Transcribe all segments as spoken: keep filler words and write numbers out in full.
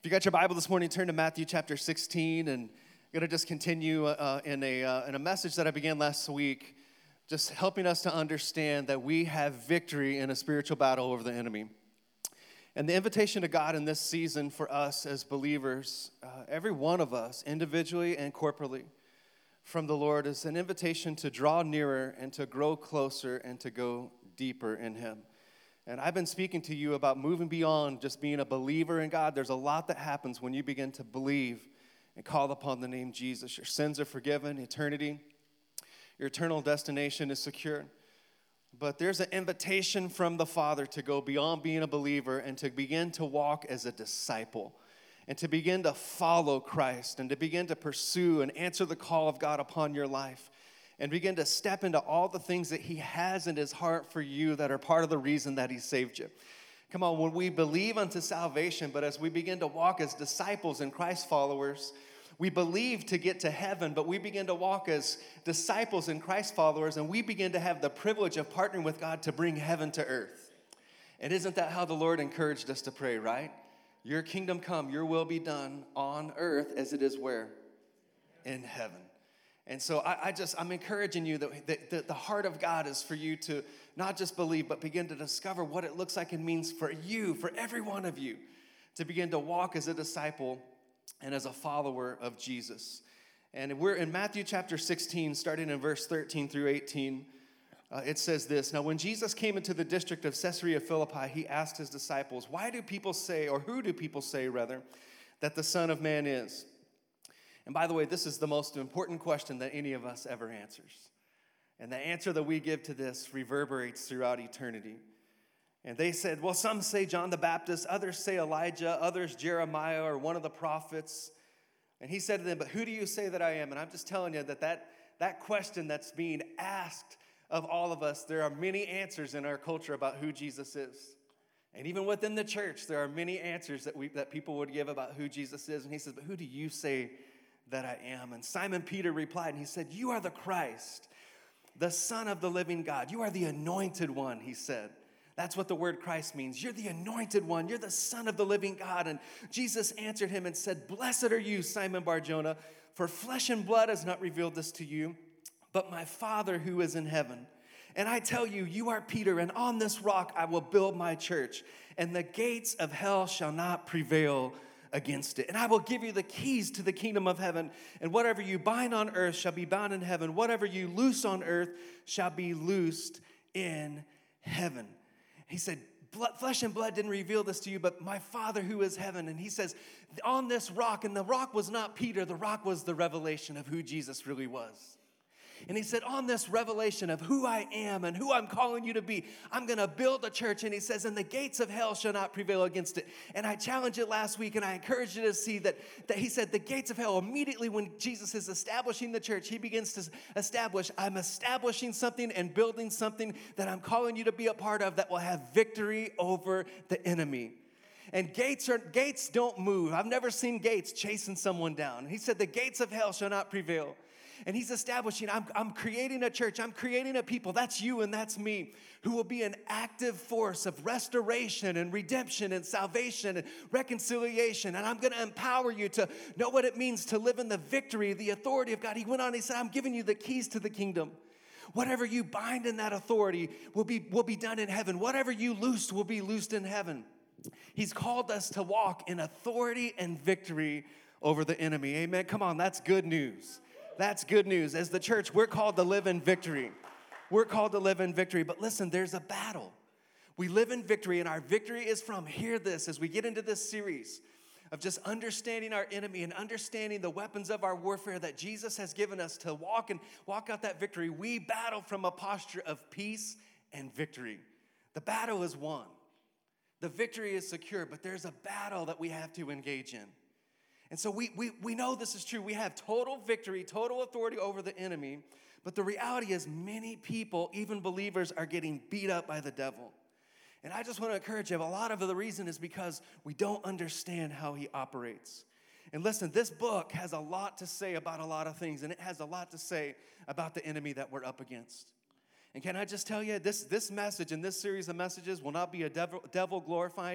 If you got your Bible this morning, turn to Matthew chapter sixteen, and I'm going to just continue uh, in a uh, in a message that I began last week, just helping us to understand that we have victory in a spiritual battle over the enemy. And the invitation to God in this season for us as believers, uh, every one of us, individually and corporately, from the Lord is an invitation to draw nearer and to grow closer and to go deeper in Him. And I've been speaking to you about moving beyond just being a believer in God. There's a lot that happens when you begin to believe and call upon the name Jesus. Your sins are forgiven, eternity, your eternal destination is secure. But there's an invitation from the Father to go beyond being a believer and to begin to walk as a disciple and to begin to follow Christ and to begin to pursue and answer the call of God upon your life. And begin to step into all the things that He has in His heart for you that are part of the reason that He saved you. Come on, when we believe unto salvation, but as we begin to walk as disciples and Christ followers, we believe to get to heaven, but we begin to walk as disciples and Christ followers, and we begin to have the privilege of partnering with God to bring heaven to earth. And isn't that how the Lord encouraged us to pray, right? Your kingdom come, your will be done on earth as it is where? In heaven. And so I, I just, I'm encouraging you that, that, that the heart of God is for you to not just believe, but begin to discover what it looks like and means for you, for every one of you, to begin to walk as a disciple and as a follower of Jesus. And we're in Matthew chapter sixteen, starting in verse thirteen through eighteen. Uh, it says this, "Now when Jesus came into the district of Caesarea Philippi, He asked His disciples, 'Why do people say, or who do people say, rather, that the Son of Man is?'" And by the way, this is the most important question that any of us ever answers. And the answer that we give to this reverberates throughout eternity. And they said, well, some say John the Baptist, others say Elijah, others Jeremiah or one of the prophets. And He said to them, but who do you say that I am? And I'm just telling you that that, that question that's being asked of all of us, there are many answers in our culture about who Jesus is. And even within the church, there are many answers that we that people would give about who Jesus is. And He says, but who do you say that I am? And Simon Peter replied, and he said, you are the Christ, the Son of the living God. You are the anointed one, he said. That's what the word Christ means. You're the anointed one. You're the Son of the living God. And Jesus answered him and said, blessed are you, Simon Bar-Jonah, for flesh and blood has not revealed this to you, but my Father who is in heaven. And I tell you, you are Peter, and on this rock I will build my church, and the gates of hell shall not prevail against it. And I will give you the keys to the kingdom of heaven, and whatever you bind on earth shall be bound in heaven. Whatever you loose on earth shall be loosed in heaven. He said, blood, flesh and blood didn't reveal this to you, but my Father who is heaven. And He says, on this rock, and the rock was not Peter, the rock was the revelation of who Jesus really was. And He said, on this revelation of who I am and who I'm calling you to be, I'm going to build a church. And He says, and the gates of hell shall not prevail against it. And I challenged it last week, and I encouraged you to see that, that He said the gates of hell, immediately when Jesus is establishing the church, He begins to establish, I'm establishing something and building something that I'm calling you to be a part of that will have victory over the enemy. And gates are gates don't move. I've never seen gates chasing someone down. He said, the gates of hell shall not prevail. And He's establishing, I'm, I'm creating a church, I'm creating a people, that's you and that's me, who will be an active force of restoration and redemption and salvation and reconciliation. And I'm going to empower you to know what it means to live in the victory, the authority of God. He went on, He said, I'm giving you the keys to the kingdom. Whatever you bind in that authority will be, will be done in heaven. Whatever you loose will be loosed in heaven. He's called us to walk in authority and victory over the enemy. Amen. Come on, that's good news. That's good news. As the church, we're called to live in victory. We're called to live in victory. But listen, there's a battle. We live in victory, and our victory is from, hear this, as we get into this series of just understanding our enemy and understanding the weapons of our warfare that Jesus has given us to walk and walk out that victory. We battle from a posture of peace and victory. The battle is won. The victory is secure, but there's a battle that we have to engage in. And so we, we, we know this is true. We have total victory, total authority over the enemy. But the reality is many people, even believers, are getting beat up by the devil. And I just want to encourage you, a lot of the reason is because we don't understand how he operates. And listen, this book has a lot to say about a lot of things. And it has a lot to say about the enemy that we're up against. And can I just tell you, this, this message and this series of messages will not be a devil, devil glorifying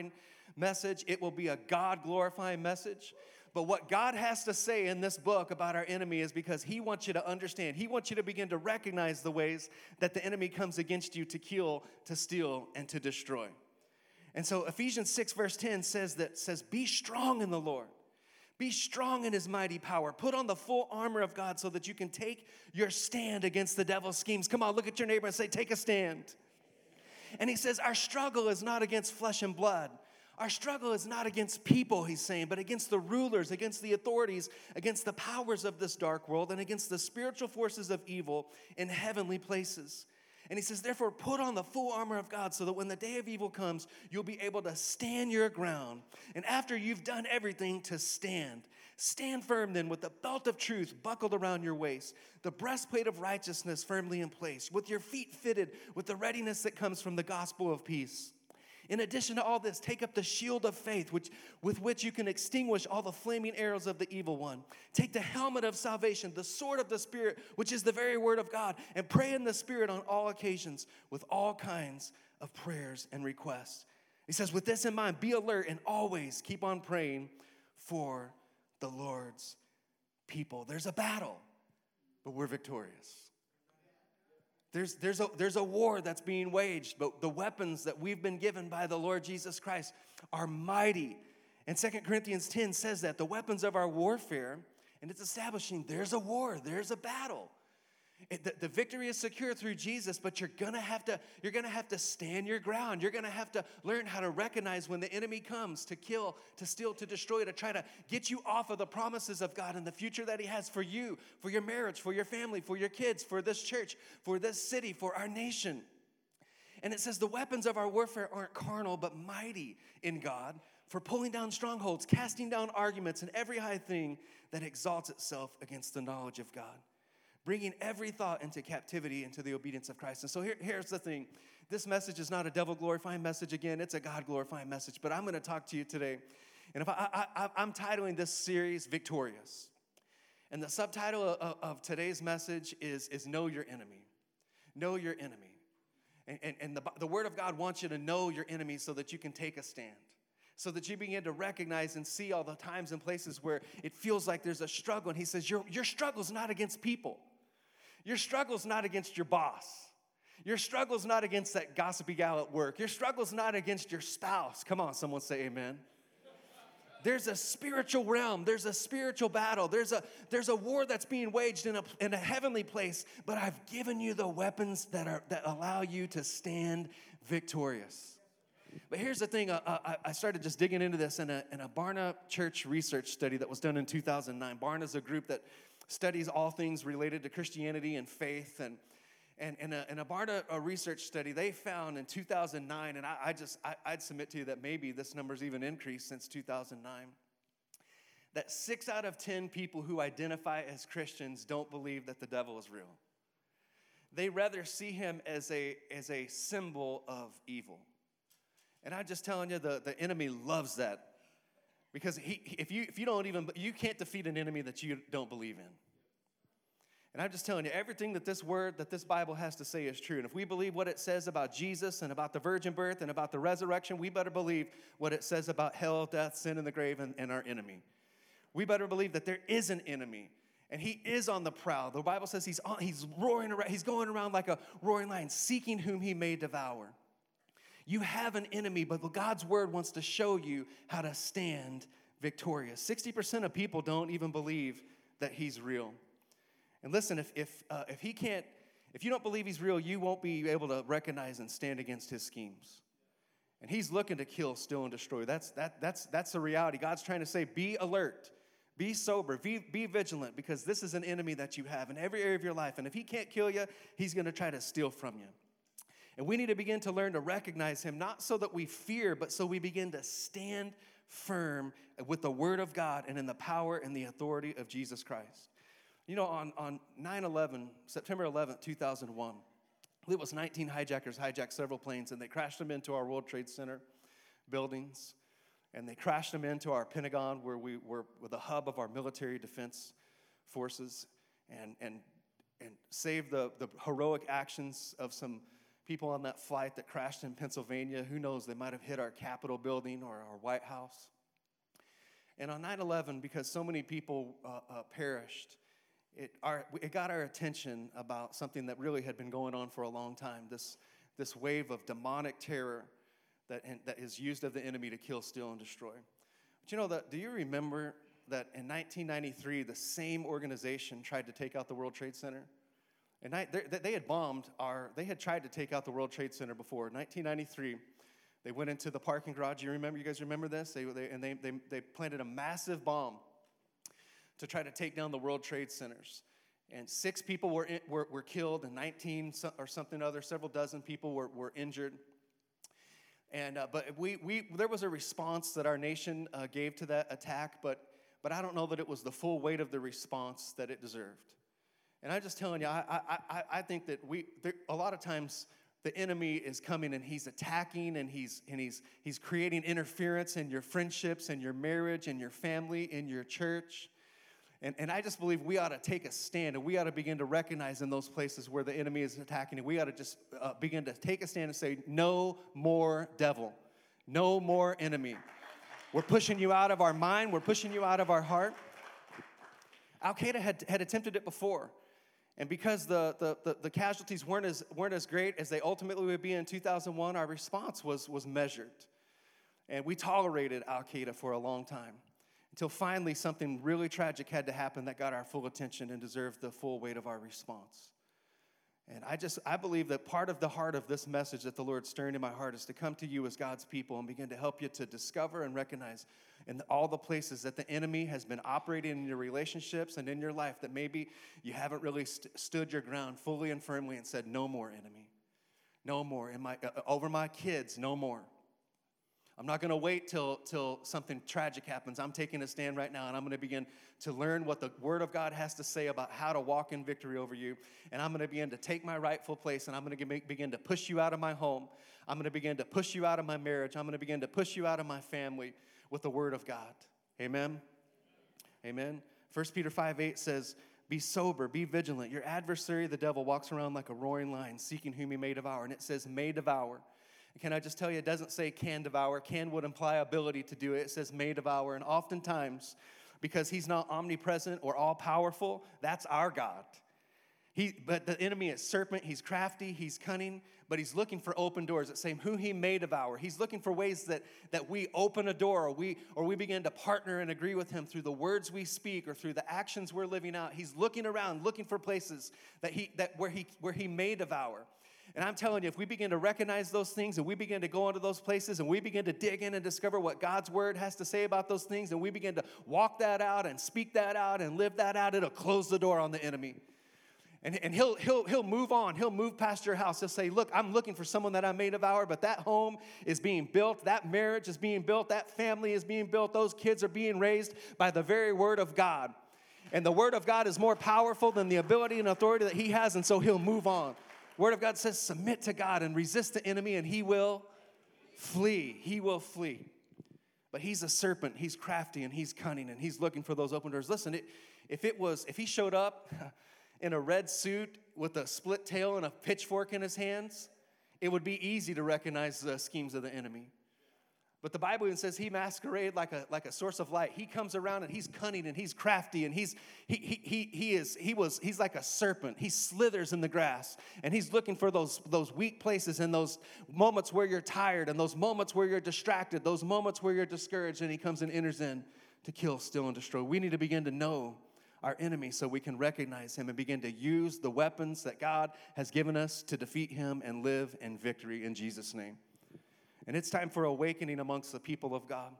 message. It will be a God-glorifying message. But what God has to say in this book about our enemy is because he wants you to understand. He wants you to begin to recognize the ways that the enemy comes against you to kill, to steal, and to destroy. And so Ephesians six verse ten says that, says, be strong in the Lord. Be strong in his mighty power. Put on the full armor of God so that you can take your stand against the devil's schemes. Come on, look at your neighbor and say, take a stand. And he says, our struggle is not against flesh and blood. Our struggle is not against people, he's saying, but against the rulers, against the authorities, against the powers of this dark world, and against the spiritual forces of evil in heavenly places. And he says, therefore, put on the full armor of God so that when the day of evil comes, you'll be able to stand your ground. And after you've done everything, to stand. Stand firm then with the belt of truth buckled around your waist, the breastplate of righteousness firmly in place, with your feet fitted with the readiness that comes from the gospel of peace. In addition to all this, take up the shield of faith, which, with which you can extinguish all the flaming arrows of the evil one. Take the helmet of salvation, the sword of the Spirit, which is the very word of God, and pray in the Spirit on all occasions with all kinds of prayers and requests. He says, with this in mind, be alert and always keep on praying for the Lord's people. There's a battle, but we're victorious. There's, there's, a, there's a war that's being waged, but the weapons that we've been given by the Lord Jesus Christ are mighty. And Second Corinthians ten says that the weapons of our warfare, and it's establishing there's a war, there's a battle. It, the, the victory is secure through Jesus, but you're gonna have to you're gonna have to stand your ground. You're gonna have to learn how to recognize when the enemy comes to kill, to steal, to destroy, to try to get you off of the promises of God and the future that he has for you, for your marriage, for your family, for your kids, for this church, for this city, for our nation. And it says the weapons of our warfare aren't carnal, but mighty in God for pulling down strongholds, casting down arguments, and every high thing that exalts itself against the knowledge of God. Bringing every thought into captivity into the obedience of Christ. And so here, here's the thing. This message is not a devil-glorifying message. Again, it's a God-glorifying message. But I'm going to talk to you today. And if I, I, I, I'm titling this series, Victorious. And the subtitle of, of today's message is, is Know Your Enemy. Know your enemy. And, and, and the, the Word of God wants you to know your enemy so that you can take a stand. So that you begin to recognize and see all the times and places where it feels like there's a struggle. And he says, your, your struggle's not against people. Your struggle's not against your boss. Your struggle's not against that gossipy gal at work. Your struggle's not against your spouse. Come on, someone say amen. There's a spiritual realm. There's a spiritual battle. There's a, there's a war that's being waged in a, in a heavenly place, but I've given you the weapons that, are, that allow you to stand victorious. But here's the thing. Uh, I started just digging into this in a, in a Barna Church research study that was done in two thousand nine. Barna's a group that studies all things related to Christianity and faith. And, and in, a, in a Barna a research study, they found in two thousand nine, and I, I just, I, I'd submit to you that maybe this number's even increased since two thousand nine, that six out of ten people who identify as Christians don't believe that the devil is real. They rather see him as a, as a symbol of evil. And I'm just telling you, the, the enemy loves that. Because he, if you if you don't even, you can't defeat an enemy that you don't believe in. And I'm just telling you, everything that this word, that this Bible has to say is true. And if we believe what it says about Jesus and about the virgin birth and about the resurrection, we better believe what it says about hell, death, sin, and the grave, and, and our enemy. We better believe that there is an enemy. And he is on the prowl. The Bible says he's on, he's roaring around, he's going around like a roaring lion, seeking whom he may devour. You have an enemy, but God's word wants to show you how to stand victorious. sixty percent of people don't even believe that he's real. And listen, if if uh, if he can't, if you don't believe he's real, you won't be able to recognize and stand against his schemes. And he's looking to kill, steal, and destroy. That's that that's that's the reality. God's trying to say, be alert, be sober, be, be vigilant, because this is an enemy that you have in every area of your life. And if he can't kill you, he's going to try to steal from you. And we need to begin to learn to recognize him, not so that we fear, but so we begin to stand firm with the word of God and in the power and the authority of Jesus Christ. You know, on, on nine eleven, September eleventh, two thousand one, it was nineteen hijackers hijacked several planes, and they crashed them into our World Trade Center buildings, and they crashed them into our Pentagon, where we were with the hub of our military defense forces, and and and saved the, the heroic actions of some people on that flight that crashed in Pennsylvania. Who knows, they might have hit our Capitol building or our White House. And on nine eleven, because so many people uh, uh, perished, it, our, it got our attention about something that really had been going on for a long time, this, this wave of demonic terror that, that is used of the enemy to kill, steal, and destroy. But you know, that, do you remember that in nineteen ninety-three, the same organization tried to take out the World Trade Center? And I, they, they had bombed our, they had tried to take out the World Trade Center before. In nineteen ninety-three, they went into the parking garage. You remember, you guys remember this? They, they, and they, they, they planted a massive bomb to try to take down the World Trade Centers. And six people were, in, were, were killed, and nineteen or something other, several dozen people were, were injured. And uh, but we, we, there was a response that our nation uh, gave to that attack, but, but I don't know that it was the full weight of the response that it deserved. And I'm just telling you, I, I, I think that we, there, a lot of times the enemy is coming and he's attacking and he's, and he's, he's creating interference in your friendships and your marriage and your family, in your church. And, and I just believe we ought to take a stand and we ought to begin to recognize in those places where the enemy is attacking, and we ought to just uh, begin to take a stand and say, no more devil, no more enemy. We're pushing you out of our mind. We're pushing you out of our heart. Al-Qaeda had, had attempted it before. And because the, the, the, the casualties weren't as, weren't as great as they ultimately would be in two thousand one, our response was, was measured. And we tolerated Al-Qaeda for a long time until finally something really tragic had to happen that got our full attention and deserved the full weight of our response. And I just, I believe that part of the heart of this message that the Lord's stirring in my heart is to come to you as God's people and begin to help you to discover and recognize in all the places that the enemy has been operating in your relationships and in your life that maybe you haven't really st- stood your ground fully and firmly and said, no more enemy. No more. In my, uh, over my kids, no more. I'm not going to wait till, till something tragic happens. I'm taking a stand right now, and I'm going to begin to learn what the Word of God has to say about how to walk in victory over you. And I'm going to begin to take my rightful place, and I'm going to begin to push you out of my home. I'm going to begin to push you out of my marriage. I'm going to begin to push you out of my family with the Word of God. Amen? Amen. First Peter five eight says, be sober, be vigilant. Your adversary, the devil, walks around like a roaring lion, seeking whom he may devour. And it says, may devour. Can I just tell you, it doesn't say can devour. Can would imply ability to do it. It says may devour. And oftentimes, because he's not omnipresent or all-powerful, that's our God. He, but the enemy is serpent. He's crafty. He's cunning. But he's looking for open doors. It's saying who he may devour. He's looking for ways that, that we open a door or we, or we begin to partner and agree with him through the words we speak or through the actions we're living out. He's looking around, looking for places that he, that where he, where he may devour. And I'm telling you, if we begin to recognize those things and we begin to go into those places and we begin to dig in and discover what God's word has to say about those things and we begin to walk that out and speak that out and live that out, it'll close the door on the enemy. And, and he'll, he'll, he'll move on. He'll move past your house. He'll say, look, I'm looking for someone that I may devour, but that home is being built. That marriage is being built. That family is being built. Those kids are being raised by the very word of God. And the word of God is more powerful than the ability and authority that he has, and so he'll move on. Word of God says, submit to God and resist the enemy, and he will flee. He will flee. But he's a serpent. He's crafty, and he's cunning, and he's looking for those open doors. Listen, it, if it was, if he showed up in a red suit with a split tail and a pitchfork in his hands, it would be easy to recognize the schemes of the enemy. But the Bible even says he masquerades like a like a source of light. He comes around and he's cunning and he's crafty and he's he he he he is he was he's like a serpent. He slithers in the grass and he's looking for those those weak places and those moments where you're tired and those moments where you're distracted, those moments where you're discouraged, and he comes and enters in to kill, steal, and destroy. We need to begin to know our enemy so we can recognize him and begin to use the weapons that God has given us to defeat him and live in victory in Jesus' name. And it's time for awakening amongst the people of God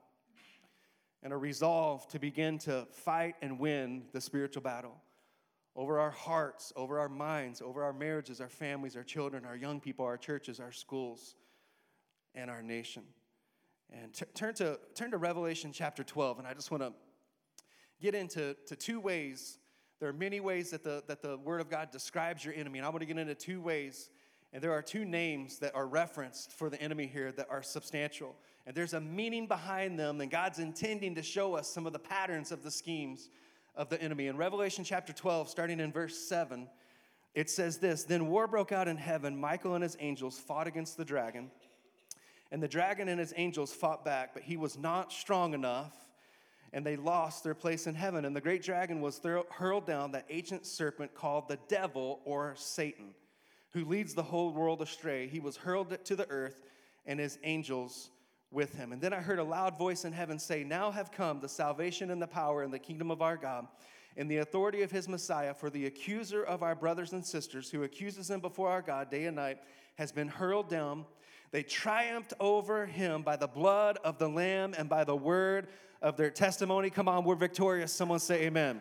and a resolve to begin to fight and win the spiritual battle over our hearts, over our minds, over our marriages, our families, our children, our young people, our churches, our schools, and our nation. And t- turn to turn to Revelation chapter twelve, and I just want to get into to two ways. There are many ways that the, that the Word of God describes your enemy, and I want to get into two ways. And there are two names that are referenced for the enemy here that are substantial. And there's a meaning behind them, and God's intending to show us some of the patterns of the schemes of the enemy. In Revelation chapter twelve, starting in verse seven, it says this, then war broke out in heaven. Michael and his angels fought against the dragon. And the dragon and his angels fought back, but he was not strong enough, and they lost their place in heaven. And the great dragon was thur- hurled down, that ancient serpent called the devil or Satan, who leads the whole world astray. He was hurled to the earth, and his angels with him. And then I heard a loud voice in heaven say, now have come the salvation and the power and the kingdom of our God, and the authority of his Messiah, for the accuser of our brothers and sisters, who accuses them before our God day and night, has been hurled down. They triumphed over him by the blood of the Lamb and by the word of their testimony. Come on, we're victorious. Someone say amen.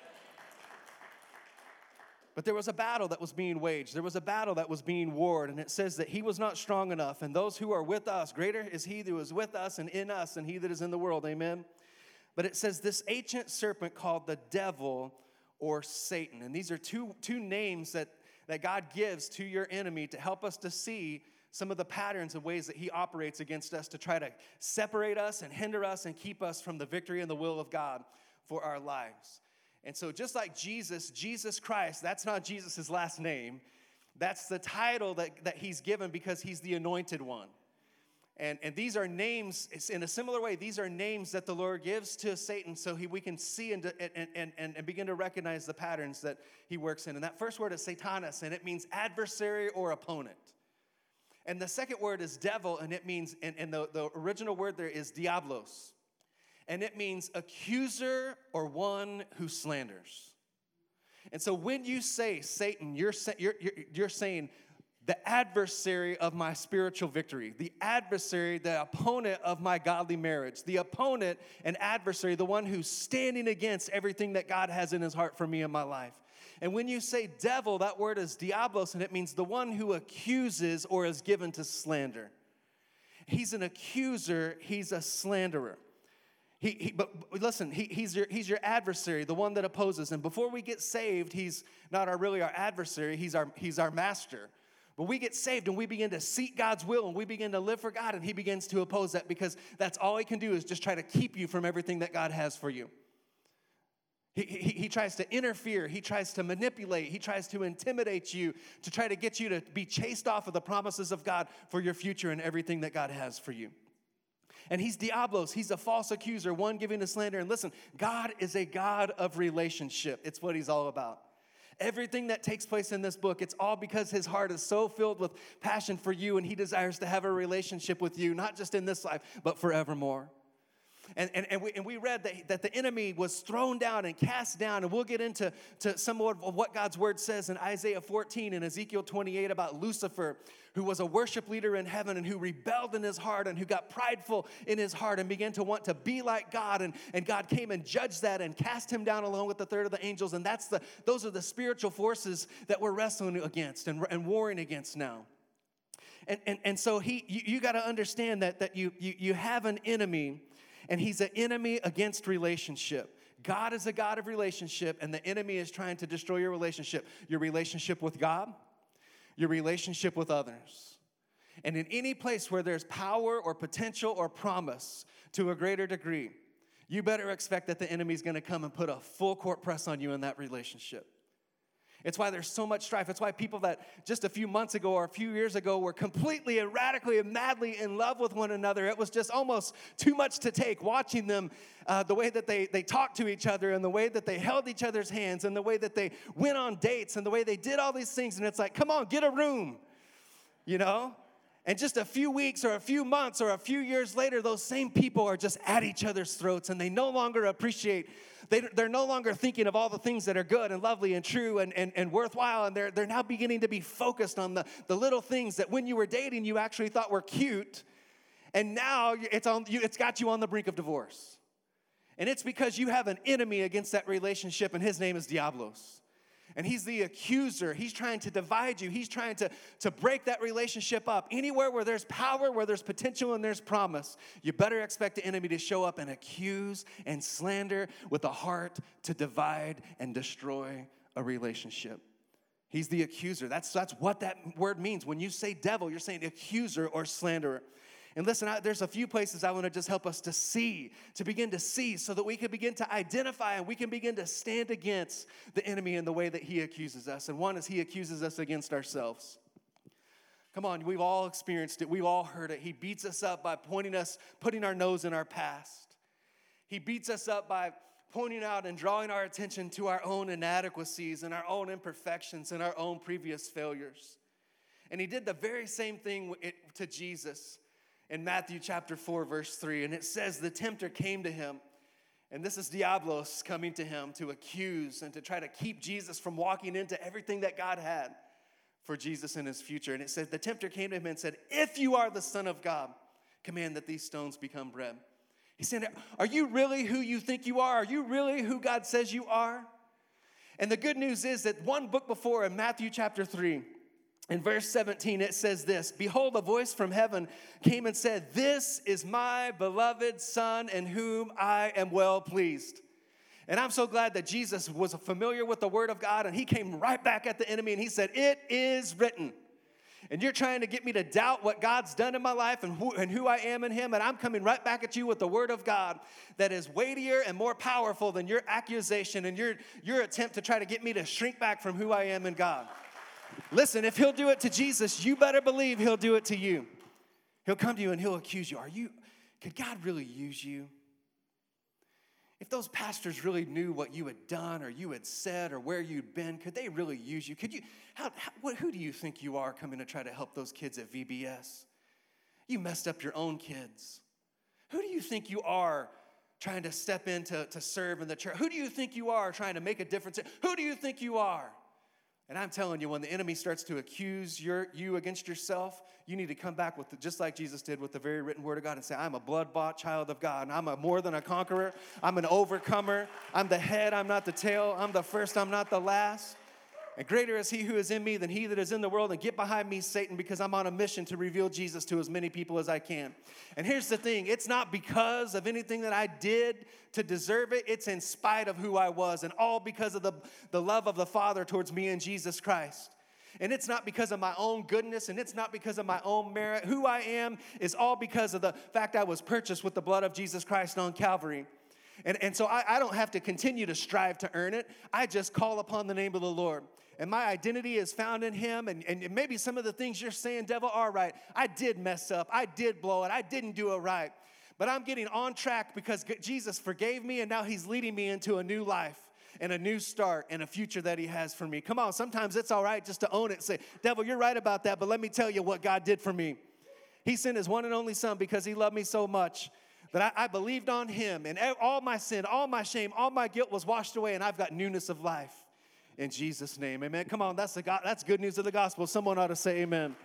But there was a battle that was being waged. There was a battle that was being warred. And it says that he was not strong enough. And those who are with us, greater is he who is with us and in us than he that is in the world. Amen. But it says this ancient serpent called the devil or Satan. And these are two, two names that, that God gives to your enemy to help us to see some of the patterns and ways that he operates against us to try to separate us and hinder us and keep us from the victory and the will of God for our lives. And so just like Jesus, Jesus Christ, that's not Jesus' last name. That's the title that, that he's given because he's the anointed one. And, and these are names, in a similar way, these are names that the Lord gives to Satan so he, we can see and, and, and, and begin to recognize the patterns that he works in. And that first word is Satanas, and it means adversary or opponent. And the second word is devil, and it means, and, and the, the original word there is diablos. And it means accuser or one who slanders. And so when you say Satan, you're, you're, you're, you're saying the adversary of my spiritual victory, the adversary, the opponent of my godly marriage, the opponent and adversary, the one who's standing against everything that God has in his heart for me in my life. And when you say devil, that word is diablos, and it means the one who accuses or is given to slander. He's an accuser, he's a slanderer. He, he, but listen, he, he's, your, he's your adversary, the one that opposes. And before we get saved, he's not our, really our adversary, he's our, he's our master. But we get saved and we begin to seek God's will and we begin to live for God, and he begins to oppose that because that's all he can do is just try to keep you from everything that God has for you. He, he, he tries to interfere. He tries to manipulate. He tries to intimidate you to try to get you to be chased off of the promises of God for your future and everything that God has for you. And he's diablos. He's a false accuser, one giving to slander. And listen, God is a God of relationship. It's what he's all about. Everything that takes place in this book, it's all because his heart is so filled with passion for you, and he desires to have a relationship with you, not just in this life, but forevermore. And, and, and, we, and we read that, that the enemy was thrown down and cast down. And we'll get into to some of what God's word says in Isaiah fourteen and Ezekiel twenty-eight about Lucifer, who was a worship leader in heaven and who rebelled in his heart and who got prideful in his heart and began to want to be like God. And, and God came and judged that and cast him down along with the third of the angels. And that's the those are the spiritual forces that we're wrestling against and, and warring against now. And, and, and so he, you, you got to understand that, that you, you, you have an enemy. And he's an enemy against relationship. God is a God of relationship, and the enemy is trying to destroy your relationship. Your relationship with God, your relationship with others. And in any place where there's power or potential or promise to a greater degree, you better expect that the enemy's going to come and put a full court press on you in that relationship. It's why there's so much strife. It's why people that just a few months ago or a few years ago were completely and radically and madly in love with one another. It was just almost too much to take watching them, uh, the way that they, they talked to each other and the way that they held each other's hands and the way that they went on dates and the way they did all these things. And it's like, come on, get a room, you know? And just a few weeks or a few months or a few years later, those same people are just at each other's throats, and they no longer appreciate, they, they're no longer thinking of all the things that are good and lovely and true and, and, and worthwhile, and they're, they're now beginning to be focused on the, the little things that when you were dating you actually thought were cute, and now it's, on, you, it's got you on the brink of divorce. And it's because you have an enemy against that relationship, and his name is Diablos. And he's the accuser. He's trying to divide you. He's trying to, to break that relationship up. Anywhere where there's power, where there's potential, and there's promise, you better expect the enemy to show up and accuse and slander with a heart to divide and destroy a relationship. He's the accuser. That's, that's what that word means. When you say devil, you're saying accuser or slanderer. And listen, I, there's a few places I want to just help us to see, to begin to see, so that we can begin to identify and we can begin to stand against the enemy in the way that he accuses us. And one is he accuses us against ourselves. Come on, we've all experienced it. We've all heard it. He beats us up by pointing us, putting our nose in our past. He beats us up by pointing out and drawing our attention to our own inadequacies and our own imperfections and our own previous failures. And he did the very same thing to Jesus in Matthew chapter four, verse three. And it says, the tempter came to him. And this is Diablos coming to him to accuse and to try to keep Jesus from walking into everything that God had for Jesus in his future. And it says, the tempter came to him and said, if you are the Son of God, command that these stones become bread. He said, are you really who you think you are? Are you really who God says you are? And the good news is that one book before, in Matthew chapter three, in verse seventeen, it says this, behold, a voice from heaven came and said, this is my beloved Son in whom I am well pleased. And I'm so glad that Jesus was familiar with the word of God, and he came right back at the enemy and he said, it is written. And you're trying to get me to doubt what God's done in my life and who, and who I am in him. And I'm coming right back at you with the word of God that is weightier and more powerful than your accusation and your, your attempt to try to get me to shrink back from who I am in God. Listen, if he'll do it to Jesus, you better believe he'll do it to you. He'll come to you and he'll accuse you. Are you, could God really use you? If those pastors really knew what you had done or you had said or where you'd been, could they really use you? Could you? How, how, what, who do you think you are coming to try to help those kids at V B S? You messed up your own kids. Who do you think you are trying to step in to, to serve in the church? Who do you think you are trying to make a difference? Who do you think you are? And I'm telling you, when the enemy starts to accuse your, you against yourself, you need to come back with, the, just like Jesus did with the very written word of God and say, I'm a blood-bought child of God, and I'm a more than a conqueror. I'm an overcomer. I'm the head, I'm not the tail. I'm the first, I'm not the last. And greater is he who is in me than he that is in the world. And get behind me, Satan, because I'm on a mission to reveal Jesus to as many people as I can. And here's the thing. It's not because of anything that I did to deserve it. It's in spite of who I was. And all because of the, the love of the Father towards me and Jesus Christ. And it's not because of my own goodness. And it's not because of my own merit. Who I am is all because of the fact I was purchased with the blood of Jesus Christ on Calvary. And, and so I, I don't have to continue to strive to earn it. I just call upon the name of the Lord. And my identity is found in him. And, and maybe some of the things you're saying, devil, are right. I did mess up. I did blow it. I didn't do it right. But I'm getting on track because Jesus forgave me, and now he's leading me into a new life and a new start and a future that he has for me. Come on, sometimes it's all right just to own it and say, devil, you're right about that, but let me tell you what God did for me. He sent his one and only son because he loved me so much that I, I believed on him, and all my sin, all my shame, all my guilt was washed away, and I've got newness of life. In Jesus' name, amen. Come on, that's the God, that's good news of the gospel. Someone ought to say amen.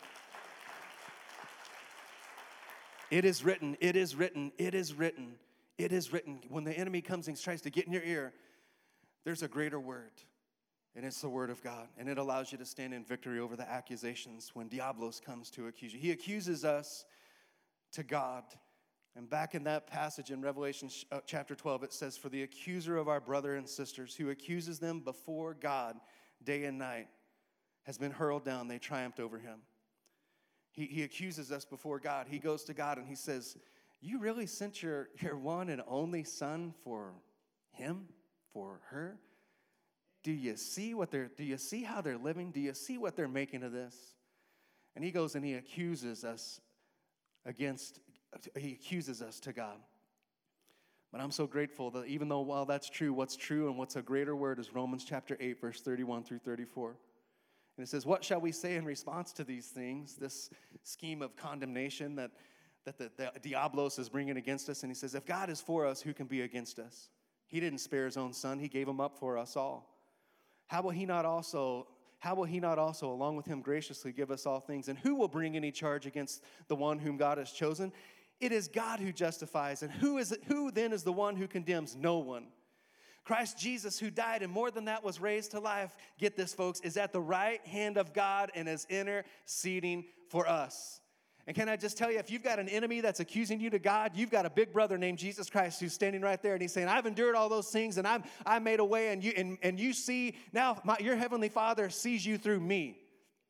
It is written, it is written, it is written, it is written. When the enemy comes and tries to get in your ear, there's a greater word, and it's the word of God, and it allows you to stand in victory over the accusations when Diablos comes to accuse you. He accuses us to God. And back in that passage in Revelation chapter twelve, it says, for the accuser of our brother and sisters who accuses them before God day and night has been hurled down. They triumphed over him. He, he accuses us before God. He goes to God and he says, you really sent your, your one and only son for him, for her? Do you see what they're, do you see how they're living? Do you see what they're making of this? And he goes and he accuses us against He accuses us to God. But I'm so grateful that even though while that's true, what's true and what's a greater word is Romans chapter eight, verse thirty-one through thirty-four. And it says, what shall we say in response to these things, this scheme of condemnation that, that the, the Diablos is bringing against us? And he says, if God is for us, who can be against us? He didn't spare his own son. He gave him up for us all. How will he not also... How will he not also, along with him, graciously give us all things? And who will bring any charge against the one whom God has chosen? It is God who justifies. And who is it, who then is the one who condemns? No one. Christ Jesus, who died and more than that was raised to life, get this, folks, is at the right hand of God and is interceding for us. And can I just tell you, if you've got an enemy that's accusing you to God, you've got a big brother named Jesus Christ who's standing right there, and he's saying, I've endured all those things, and I'm, I made a way, and you, and, and you see, now my, your heavenly Father sees you through me.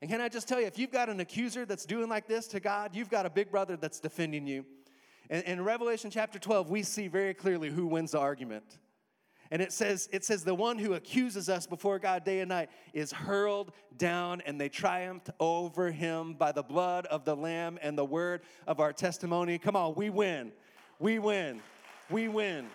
And can I just tell you, if you've got an accuser that's doing like this to God, you've got a big brother that's defending you. And in Revelation chapter twelve, we see very clearly who wins the argument. And it says, it says the one who accuses us before God day and night is hurled down, and they triumphed over him by the blood of the Lamb and the word of our testimony. Come on, we win. We win. We win.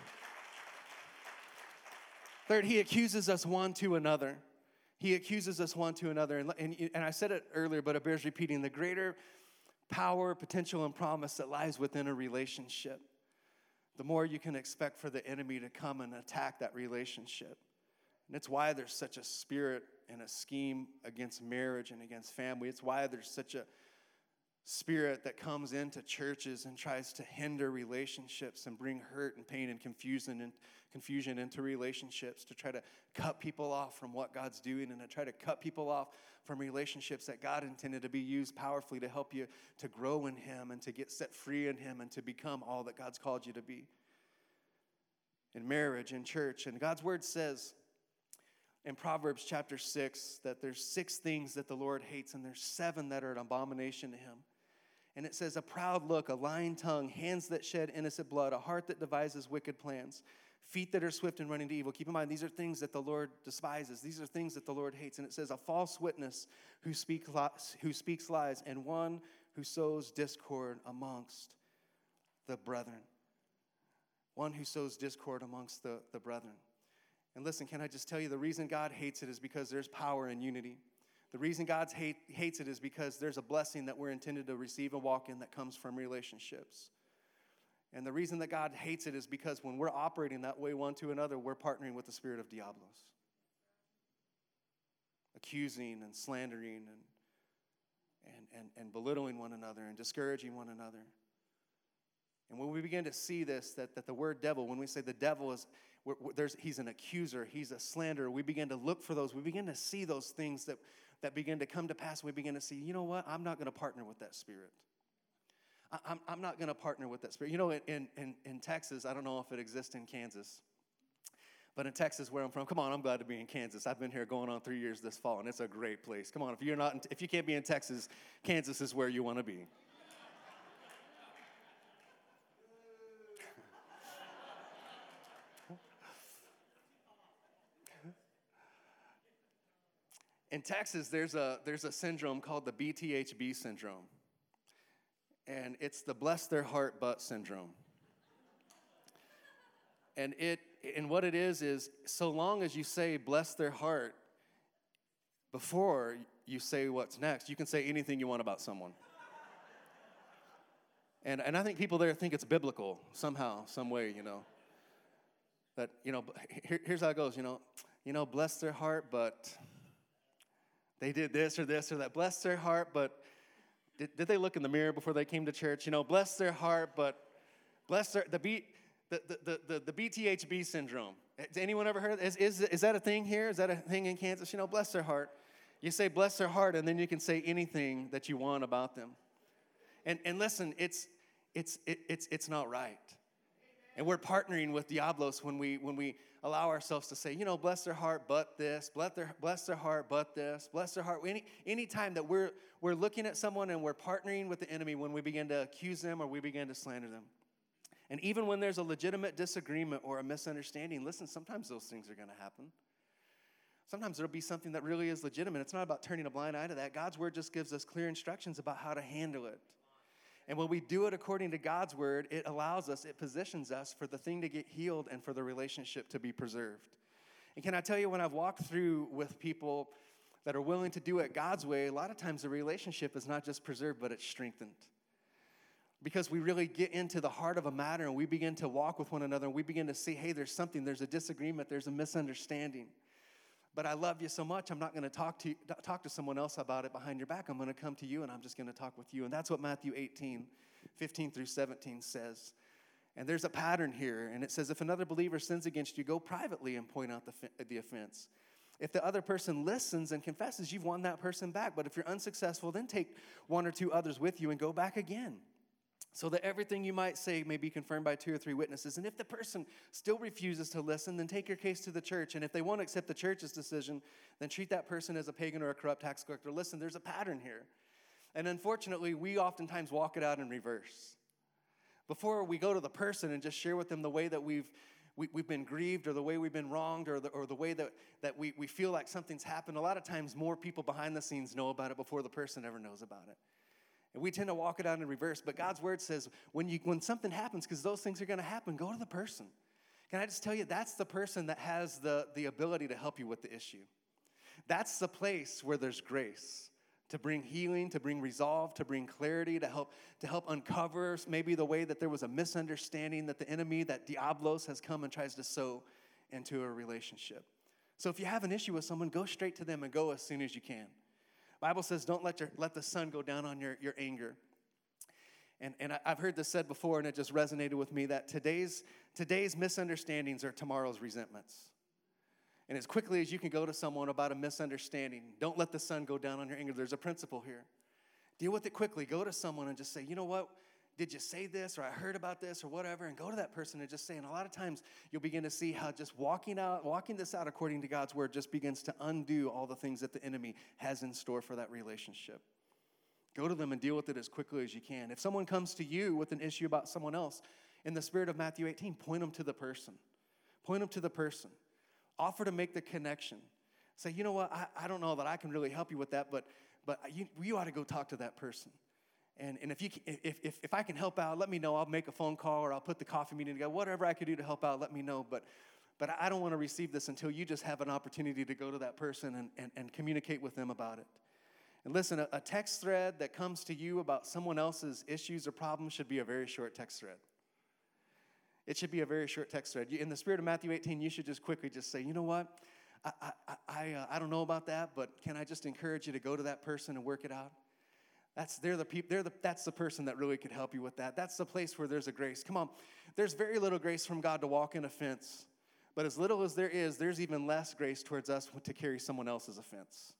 Third, he accuses us one to another. He accuses us one to another. And, and, and I said it earlier, but it bears repeating. The greater power, potential, and promise that lies within a relationship, the more you can expect for the enemy to come and attack that relationship. And it's why there's such a spirit and a scheme against marriage and against family. It's why there's such a spirit that comes into churches and tries to hinder relationships and bring hurt and pain and confusion and confusion into relationships, to try to cut people off from what God's doing and to try to cut people off from relationships that God intended to be used powerfully to help you to grow in him and to get set free in him and to become all that God's called you to be in marriage, in church. And God's word says in Proverbs chapter six that there's six things that the Lord hates, and there's seven that are an abomination to him. And it says, a proud look, a lying tongue, hands that shed innocent blood, a heart that devises wicked plans, feet that are swift in running to evil. Keep in mind, these are things that the Lord despises. These are things that the Lord hates. And it says, a false witness who, speak, who speaks lies, and one who sows discord amongst the brethren. One who sows discord amongst the, the brethren. And listen, can I just tell you, the reason God hates it is because there's power in unity. The reason God hate, hates it is because there's a blessing that we're intended to receive and walk in that comes from relationships. And the reason that God hates it is because when we're operating that way one to another, we're partnering with the spirit of Diablos. Accusing and slandering and, and, and, and belittling one another and discouraging one another. And when we begin to see this, that, that the word devil, when we say the devil is, we're, we're, there's, he's an accuser, he's a slanderer, we begin to look for those. We begin to see those things that, that begin to come to pass. We begin to see, you know what? I'm not going to partner with that spirit. I, I'm, I'm not going to partner with that spirit. You know, in, in, in Texas, I don't know if it exists in Kansas, but in Texas, where I'm from, come on, I'm glad to be in Kansas. I've been here going on three years this fall, and it's a great place. Come on, if you're not, in, if you can't be in Texas, Kansas is where you want to be. In Texas, there's a, there's a syndrome called the B T H B syndrome. And it's the bless their heart but syndrome. And it and what it is is, so long as you say bless their heart before you say what's next, you can say anything you want about someone. And and I think people there think it's biblical somehow, some way, you know. That, you know, here, here's how it goes, you know. You know, bless their heart, but they did this or this or that. Bless their heart, but did, did they look in the mirror before they came to church? You know, bless their heart, but bless their, the, B, the, the, the, the B T H B syndrome. Has anyone ever heard of is, is, is that a thing here? Is that a thing in Kansas? You know, bless their heart. You say bless their heart, and then you can say anything that you want about them. And and listen, it's it's it, it's it's not right. And we're partnering with Diablos when we when we allow ourselves to say, you know, bless their heart, but this, bless their bless their heart, but this, bless their heart. Any any time that we're we're looking at someone and we're partnering with the enemy, when we begin to accuse them or we begin to slander them. And even when there's a legitimate disagreement or a misunderstanding, listen, sometimes those things are going to happen. Sometimes there'll be something that really is legitimate. It's not about turning a blind eye to that. God's word just gives us clear instructions about how to handle it. And when we do it according to God's word, it allows us, it positions us for the thing to get healed and for the relationship to be preserved. And can I tell you, when I've walked through with people that are willing to do it God's way, a lot of times the relationship is not just preserved, but it's strengthened. Because we really get into the heart of a matter and we begin to walk with one another and we begin to see, hey, there's something, there's a disagreement, there's a misunderstanding. But I love you so much, I'm not going to talk to talk to someone else about it behind your back. I'm going to come to you, and I'm just going to talk with you. And that's what Matthew eighteen, fifteen through seventeen says. And there's a pattern here, and it says, if another believer sins against you, go privately and point out the, the offense. If the other person listens and confesses, you've won that person back. But if you're unsuccessful, then take one or two others with you and go back again. so that everything you might say may be confirmed by two or three witnesses. And if the person still refuses to listen, then take your case to the church. And if they won't accept the church's decision, then treat that person as a pagan or a corrupt tax collector. Listen, there's a pattern here. And unfortunately, we oftentimes walk it out in reverse. Before we go to the person and just share with them the way that we've we, we've been grieved, or the way we've been wronged, or the, or the way that, that we, we feel like something's happened, a lot of times more people behind the scenes know about it before the person ever knows about it. And we tend to walk it out in reverse. But God's word says when you when something happens, because those things are going to happen, go to the person. Can I just tell you, that's the person that has the, the ability to help you with the issue. That's the place where there's grace to bring healing, to bring resolve, to bring clarity, to help to help uncover maybe the way that there was a misunderstanding that the enemy, that Diablos, has come and tries to sow into a relationship. So if you have an issue with someone, go straight to them and go as soon as you can. Bible says don't let your let the sun go down on your, your anger. And, and I've heard this said before, and it just resonated with me, that today's, today's misunderstandings are tomorrow's resentments. And as quickly as you can go to someone about a misunderstanding, don't let the sun go down on your anger. There's a principle here. Deal with it quickly. Go to someone and just say, you know what? Did you say this, or I heard about this, or whatever? And go to that person and just say. And a lot of times you'll begin to see how just walking out, walking this out according to God's word just begins to undo all the things that the enemy has in store for that relationship. Go to them and deal with it as quickly as you can. If someone comes to you with an issue about someone else, in the spirit of Matthew eighteen, point them to the person. Point them to the person. Offer to make the connection. Say, you know what, I, I don't know that I can really help you with that, but but you, you ought to go talk to that person. And, and if, you, if, if, if I can help out, let me know. I'll make a phone call, or I'll put the coffee meeting together. Whatever I could do to help out, let me know. But but I don't want to receive this until you just have an opportunity to go to that person and, and, and communicate with them about it. And listen, a, a text thread that comes to you about someone else's issues or problems should be a very short text thread. It should be a very short text thread. In the spirit of Matthew eighteen, you should just quickly just say, you know what? I I I, uh, I don't know about that, but can I just encourage you to go to that person and work it out? That's they're the people. They're the that's the person that really could help you with that. That's the place where there's a grace. Come on, there's very little grace from God to walk in offense, but as little as there is, there's even less grace towards us to carry someone else's offense.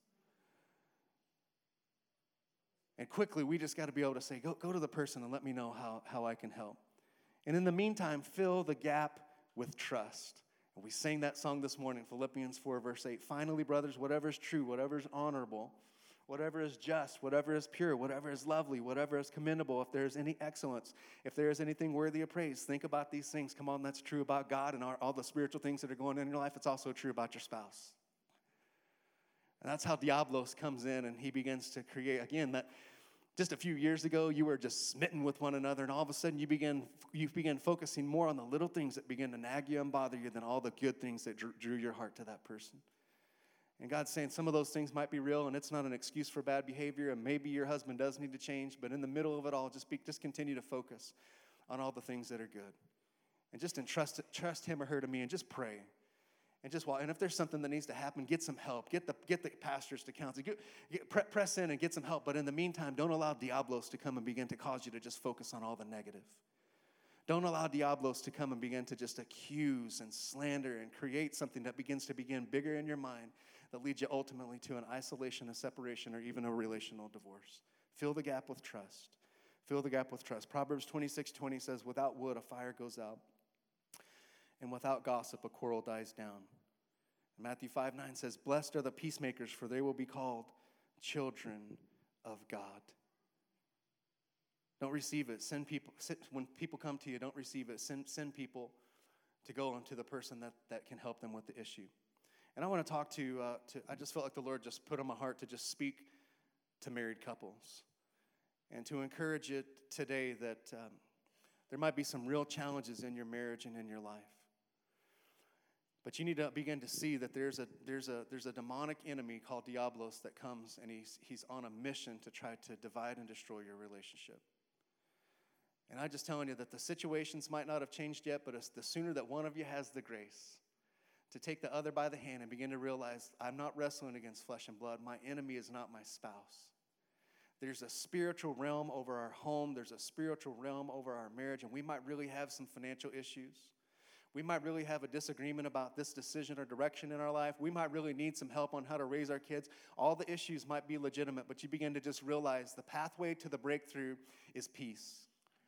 And quickly, we just got to be able to say, go go to the person and let me know how how I can help. And in the meantime, fill the gap with trust. And we sang that song this morning, Philippians four, verse eight. Finally, brothers, whatever is true, whatever is honorable, whatever is just, whatever is pure, whatever is lovely, whatever is commendable, if there is any excellence, if there is anything worthy of praise, think about these things. Come on, that's true about God and our, all the spiritual things that are going on in your life. It's also true about your spouse. And that's how Diablos comes in, and he begins to create, again, that just a few years ago, you were just smitten with one another, and all of a sudden you begin you begin focusing more on the little things that begin to nag you and bother you than all the good things that drew, drew your heart to that person. And God's saying some of those things might be real, and it's not an excuse for bad behavior, and maybe your husband does need to change, but in the middle of it all, just be, just continue to focus on all the things that are good. And just entrust trust him or her to me, and just pray. And just walk. And if there's something that needs to happen, get some help. Get the get the pastors to counsel. Get, get, pre- press in and get some help. But in the meantime, don't allow Diablos to come and begin to cause you to just focus on all the negative. Don't allow Diablos to come and begin to just accuse and slander and create something that begins to begin bigger in your mind that leads you ultimately to an isolation, a separation, or even a relational divorce. Fill the gap with trust. Fill the gap with trust. Proverbs twenty-six twenty says, without wood, a fire goes out, and without gossip, a quarrel dies down. And Matthew five nine says, blessed are the peacemakers, for they will be called children of God. Don't receive it. Send people, when people come to you, don't receive it. Send, send people to go on to the person that, that can help them with the issue. And I want to talk to, uh, to, I just felt like the Lord just put on my heart to just speak to married couples and to encourage it today that um, there might be some real challenges in your marriage and in your life. But you need to begin to see that there's a there's a there's a demonic enemy called Diablos that comes, and he's he's on a mission to try to divide and destroy your relationship. And I'm just telling you that the situations might not have changed yet, but it's the sooner that one of you has the grace to take the other by the hand and begin to realize, I'm not wrestling against flesh and blood. My enemy is not my spouse. There's a spiritual realm over our home. There's a spiritual realm over our marriage, and we might really have some financial issues. We might really have a disagreement about this decision or direction in our life. We might really need some help on how to raise our kids. All the issues might be legitimate, but you begin to just realize the pathway to the breakthrough is peace.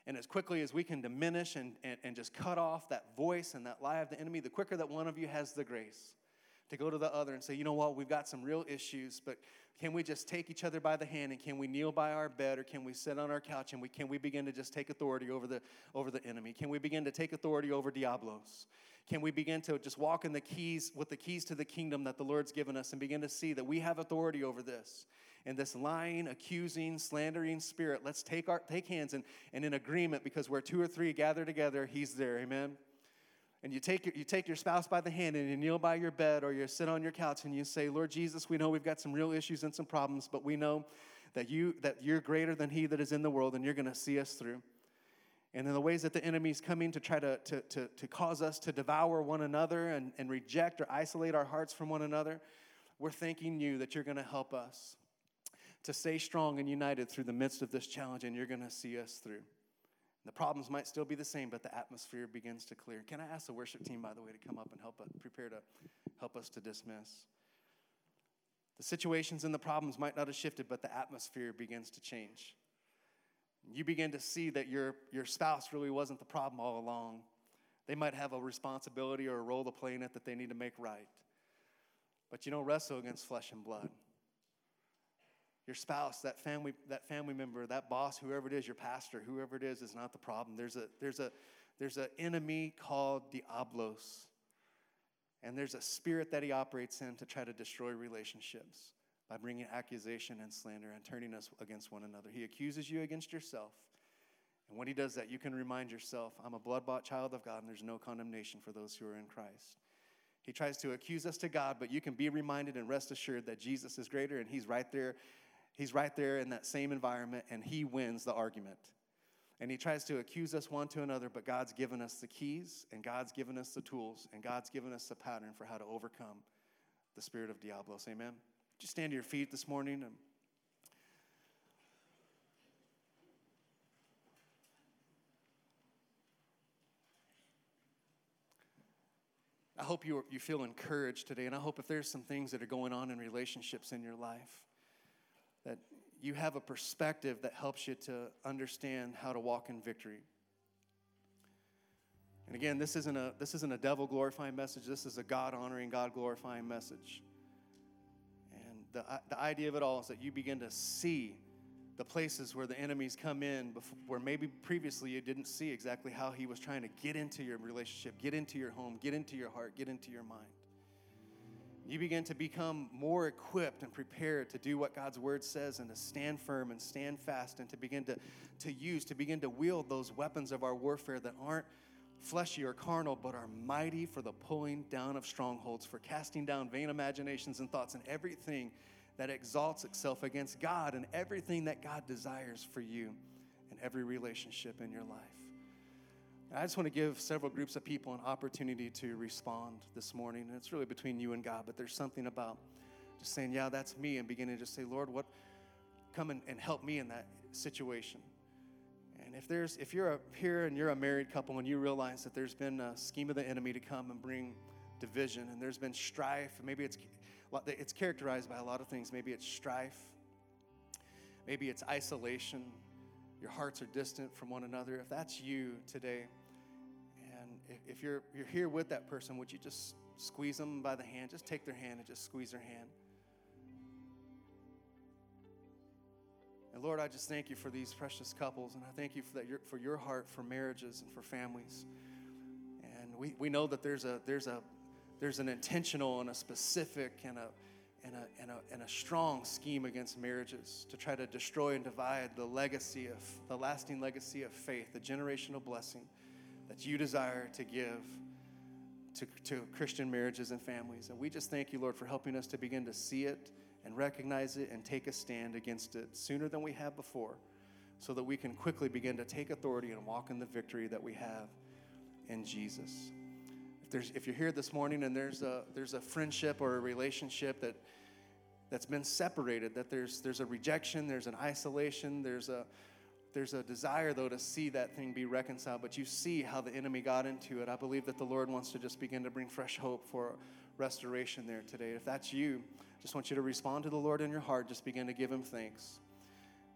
And as quickly as we can diminish and, and, and just cut off that voice and that lie of the enemy, the quicker that one of you has the grace to go to the other and say, you know what, we've got some real issues, but can we just take each other by the hand, and can we kneel by our bed, or can we sit on our couch, and we can we begin to just take authority over the over the enemy? Can we begin to take authority over Diablos? Can we begin to just walk in the keys with the keys to the kingdom that the Lord's given us, and begin to see that we have authority over this? And this lying, accusing, slandering spirit, let's take our take hands and, and in agreement, because where two or three gather together, he's there, amen? And you take, your, you take your spouse by the hand and you kneel by your bed, or you sit on your couch and you say, Lord Jesus, we know we've got some real issues and some problems, but we know that, you, that you're greater than he that is in the world, and you're going to see us through. And in the ways that the enemy's coming to try to, to, to, to cause us to devour one another and, and reject or isolate our hearts from one another, we're thanking you that you're going to help us to stay strong and united through the midst of this challenge, and you're going to see us through. The problems might still be the same, but the atmosphere begins to clear. Can I ask the worship team, by the way, to come up and help us, prepare to help us to dismiss? The situations and the problems might not have shifted, but the atmosphere begins to change. You begin to see that your, your spouse really wasn't the problem all along. They might have a responsibility or a role to play in it that they need to make right. But you don't wrestle against flesh and blood. Your spouse, that family, that family member, that boss, whoever it is, your pastor, whoever it is, is not the problem. There's a there's a there's an enemy called Diablos, and there's a spirit that he operates in to try to destroy relationships by bringing accusation and slander and turning us against one another. He accuses you against yourself, and when he does that, you can remind yourself, "I'm a blood-bought child of God, and there's no condemnation for those who are in Christ." He tries to accuse us to God, but you can be reminded and rest assured that Jesus is greater, and he's right there. He's right there in that same environment, and he wins the argument. And he tries to accuse us one to another, but God's given us the keys, and God's given us the tools, and God's given us the pattern for how to overcome the spirit of Diablos. Amen? Just stand to your feet this morning. And I hope you, you feel encouraged today, and I hope if there's some things that are going on in relationships in your life, that you have a perspective that helps you to understand how to walk in victory. And again, this isn't a this isn't a devil-glorifying message. This is a God-honoring, God-glorifying message. And the, the idea of it all is that you begin to see the places where the enemies come in, before, where maybe previously you didn't see exactly how he was trying to get into your relationship, get into your home, get into your heart, get into your mind. You begin to become more equipped and prepared to do what God's word says, and to stand firm and stand fast, and to begin to, to use, to begin to wield those weapons of our warfare that aren't fleshy or carnal, but are mighty for the pulling down of strongholds, for casting down vain imaginations and thoughts, and everything that exalts itself against God, and everything that God desires for you in every relationship in your life. I just want to give several groups of people an opportunity to respond this morning. And it's really between you and God, but there's something about just saying, yeah, that's me, and beginning to just say, Lord, what, come and, and help me in that situation. And if there's, if you're a, here and you're a married couple and you realize that there's been a scheme of the enemy to come and bring division, and there's been strife, maybe it's, it's characterized by a lot of things. Maybe it's strife, maybe it's isolation, your hearts are distant from one another. If that's you today, and if you're you're here with that person, would you just squeeze them by the hand? Just take their hand and just squeeze their hand. And Lord, I just thank you for these precious couples, and I thank you for that, your, for your heart for marriages and for families. And we, we know that there's a there's a there's an intentional and a specific and a and a and a and a strong scheme against marriages to try to destroy and divide the legacy of the lasting legacy of faith, the generational blessing that you desire to give to, to Christian marriages and families. And we just thank you, Lord, for helping us to begin to see it and recognize it and take a stand against it sooner than we have before, so that we can quickly begin to take authority and walk in the victory that we have in Jesus. If there's if you're here this morning and there's a there's a friendship or a relationship that that's been separated, that there's there's a rejection, there's an isolation, there's a There's a desire, though, to see that thing be reconciled, but you see how the enemy got into it. I believe that the Lord wants to just begin to bring fresh hope for restoration there today. If that's you, just want you to respond to the Lord in your heart. Just begin to give him thanks.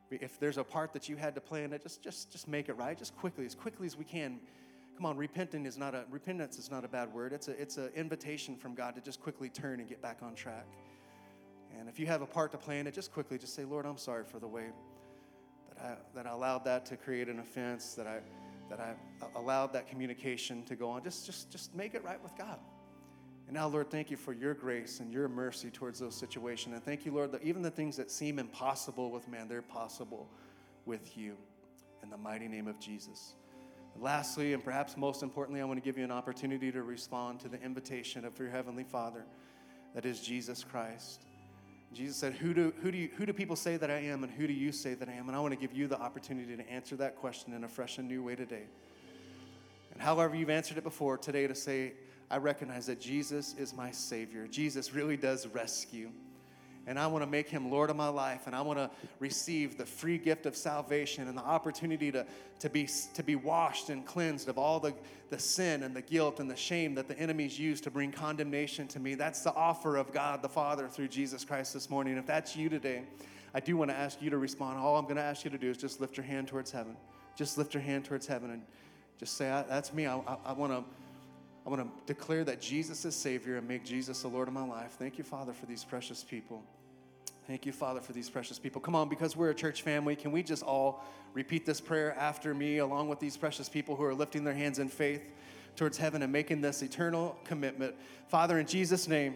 If there's a part that you had to play in it, just, just, just make it right, just quickly, as quickly as we can. Come on, repenting is not a, repentance is not a bad word. It's a, it's an invitation from God to just quickly turn and get back on track. And if you have a part to play in it, just quickly, just say, Lord, I'm sorry for the way that I, that I allowed that to create an offense, that I, that I allowed that communication to go on. Just, just, just make it right with God. And now, Lord, thank you for your grace and your mercy towards those situations. And thank you, Lord, that even the things that seem impossible with man, they're possible with you. In the mighty name of Jesus. And lastly, and perhaps most importantly, I want to give you an opportunity to respond to the invitation of your Heavenly Father, that is Jesus Christ. Jesus said, who do, who do you, who do people say that I am, and who do you say that I am? And I want to give you the opportunity to answer that question in a fresh and new way today. And however you've answered it before, today to say, I recognize that Jesus is my Savior. Jesus really does rescue. And I want to make him Lord of my life. And I want to receive the free gift of salvation and the opportunity to, to, be, to be washed and cleansed of all the, the sin and the guilt and the shame that the enemies use to bring condemnation to me. That's the offer of God the Father through Jesus Christ this morning. If that's you today, I do want to ask you to respond. All I'm going to ask you to do is just lift your hand towards heaven. Just lift your hand towards heaven and just say, that's me. I, I, I want to... I want to declare that Jesus is Savior and make Jesus the Lord of my life. Thank you, Father, for these precious people. Thank you, Father, for these precious people. Come on, because we're a church family, can we just all repeat this prayer after me along with these precious people who are lifting their hands in faith towards heaven and making this eternal commitment. Father, in Jesus' name,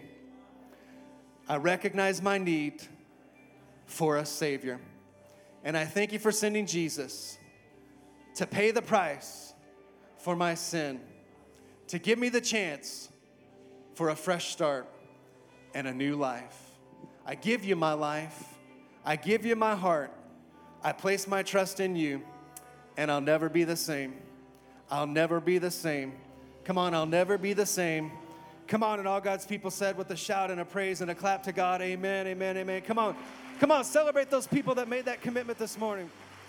I recognize my need for a Savior. And I thank you for sending Jesus to pay the price for my sin, to give me the chance for a fresh start and a new life. I give you my life. I give you my heart. I place my trust in you, and I'll never be the same. I'll never be the same. Come on, I'll never be the same. Come on, and all God's people said with a shout and a praise and a clap to God, amen, amen, amen. Come on, come on, celebrate those people that made that commitment this morning.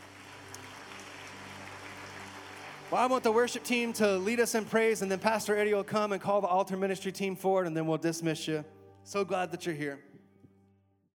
Well, I want the worship team to lead us in praise, and then Pastor Eddie will come and call the altar ministry team forward, and then we'll dismiss you. So glad that you're here.